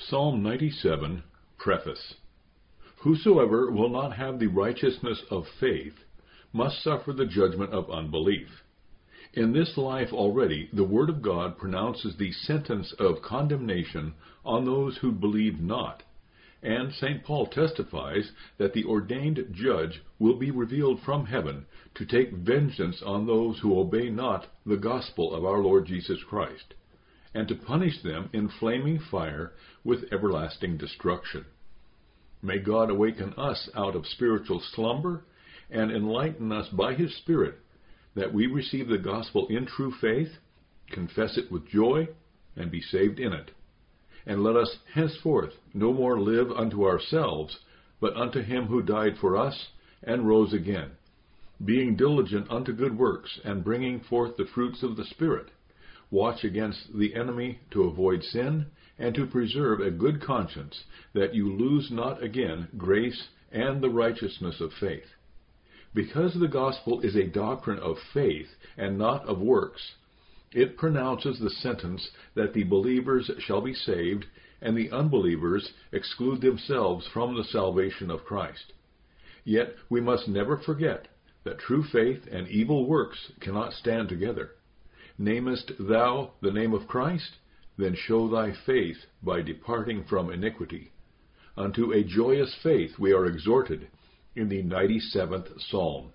Psalm 97, Preface. Whosoever will not have the righteousness of faith must suffer the judgment of unbelief. In this life already, the Word of God pronounces the sentence of condemnation on those who believe not, and St. Paul testifies that the ordained judge will be revealed from heaven to take vengeance on those who obey not the gospel of our Lord Jesus Christ, and to punish them in flaming fire with everlasting destruction. May God awaken us out of spiritual slumber and enlighten us by His Spirit, that we receive the gospel in true faith, confess it with joy, and be saved in it. And let us henceforth no more live unto ourselves, but unto Him who died for us and rose again, being diligent unto good works, and bringing forth the fruits of the Spirit. Watch against the enemy to avoid sin, and to preserve a good conscience, that you lose not again grace and the righteousness of faith. Because the gospel is a doctrine of faith and not of works, it pronounces the sentence that the believers shall be saved, and the unbelievers exclude themselves from the salvation of Christ. Yet we must never forget that true faith and evil works cannot stand together. Namest thou the name of Christ? Then show thy faith by departing from iniquity. Unto a joyous faith we are exhorted in the 97th Psalm.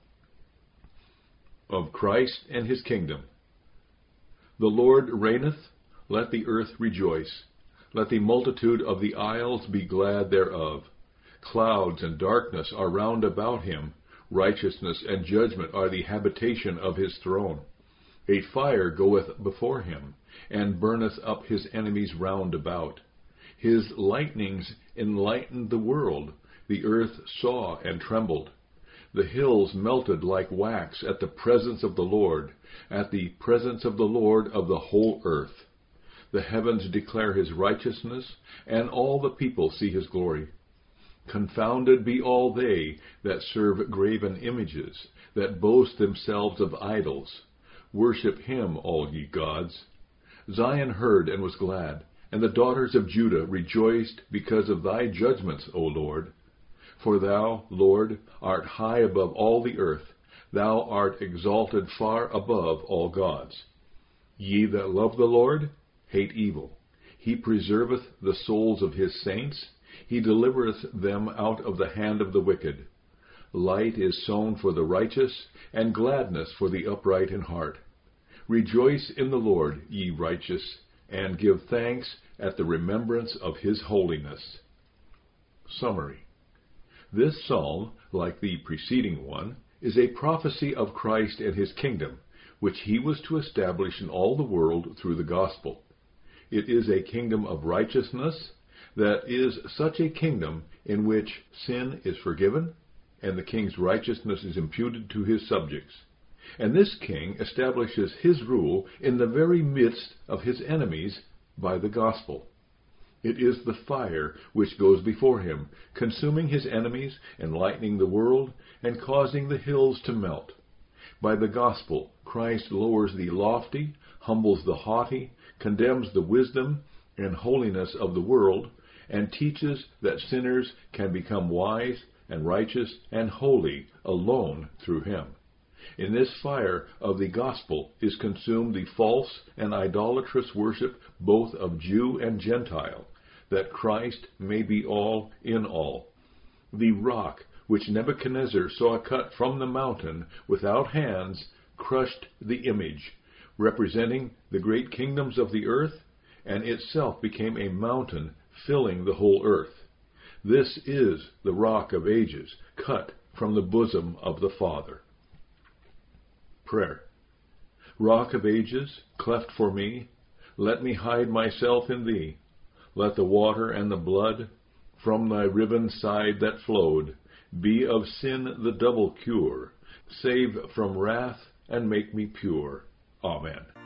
Of Christ and His kingdom. The Lord reigneth, let the earth rejoice. Let the multitude of the isles be glad thereof. Clouds and darkness are round about Him. Righteousness and judgment are the habitation of His throne. A fire goeth before Him, and burneth up His enemies round about. His lightnings enlightened the world. The earth saw and trembled. The hills melted like wax at the presence of the Lord, at the presence of the Lord of the whole earth. The heavens declare His righteousness, and all the people see His glory. Confounded be all they that serve graven images, that boast themselves of idols. Worship Him, all ye gods. Zion heard and was glad, and the daughters of Judah rejoiced because of thy judgments, O Lord. For thou, Lord, art high above all the earth. Thou art exalted far above all gods. Ye that love the Lord, hate evil. He preserveth the souls of His saints. He delivereth them out of the hand of the wicked. Light is sown for the righteous, and gladness for the upright in heart. Rejoice in the Lord, ye righteous, and give thanks at the remembrance of His holiness. Summary. This psalm, like the preceding one, is a prophecy of Christ and His kingdom, which He was to establish in all the world through the gospel. It is a kingdom of righteousness, that is such a kingdom in which sin is forgiven, and the king's righteousness is imputed to his subjects. And this king establishes his rule in the very midst of his enemies by the gospel. It is the fire which goes before him, consuming his enemies, enlightening the world, and causing the hills to melt. By the gospel, Christ lowers the lofty, humbles the haughty, condemns the wisdom and holiness of the world, and teaches that sinners can become wise and righteous and holy alone through Him. In this fire of the gospel is consumed the false and idolatrous worship both of Jew and Gentile, that Christ may be all in all. The rock which Nebuchadnezzar saw cut from the mountain without hands crushed the image, representing the great kingdoms of the earth, and itself became a mountain filling the whole earth. This is the rock of ages, cut from the bosom of the Father. Prayer. Rock of ages, cleft for me, let me hide myself in Thee. Let the water and the blood from Thy riven side that flowed be of sin the double cure. Save from wrath and make me pure. Amen.